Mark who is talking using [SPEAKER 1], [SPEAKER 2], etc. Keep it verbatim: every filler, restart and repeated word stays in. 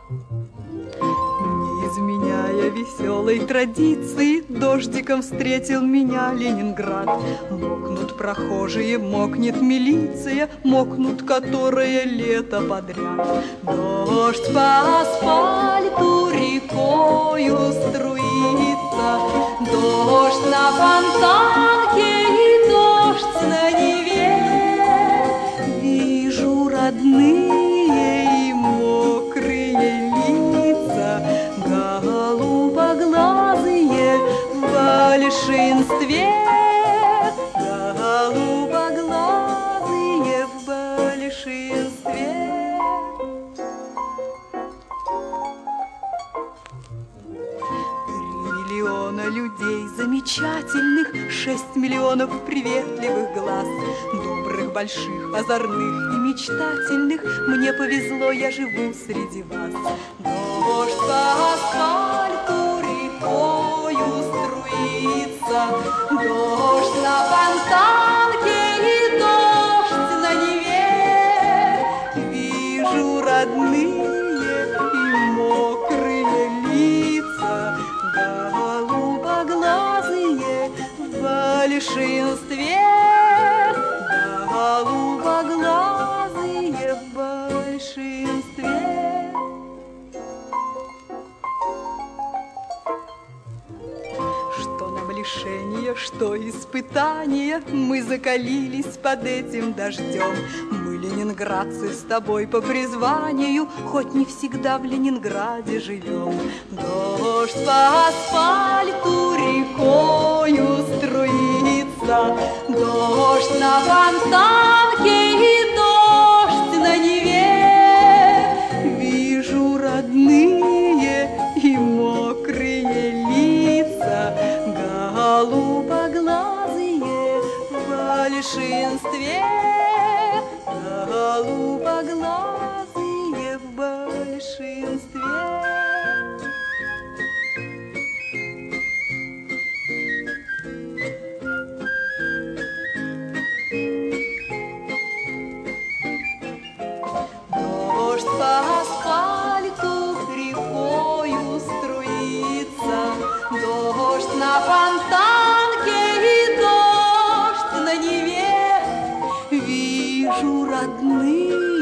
[SPEAKER 1] Не изменяя веселой традиции, дождиком встретил меня Ленинград. Мокнут прохожие, мокнет милиция, мокнут которые лето подряд. Дождь по асфальту рекою струится, дождь на фонтанке и дождь на Неве. Вижу родные и мокрые лица, голубоглазые в большинстве, голубоглазые в большинстве. Миллиона людей замечательных, шесть миллионов приветливых глаз, добрых, больших, озорных и мечтательных. Мне повезло, я живу среди вас. Дождь по асфальту рекою струится, дождь на фонтанке и дождь на Неве. Вижу родные и мокрые лица, голубоглазые в большинстве, голубоглазые в большинстве. Что нам лишение, что испытание, мы закалились под этим дождем. Мы, ленинградцы, с тобой по призванию, хоть не всегда в Ленинграде живем. Дождь по асфальту рекою струится, дождь на фонтанке и дождь на Неве. Вижу родные и мокрые лица, голубоглазые в большинстве, голубоглазые в большинстве. Дождь по асфальту рекою струится, дождь на фонтанке и дождь на Неве. Вижу родные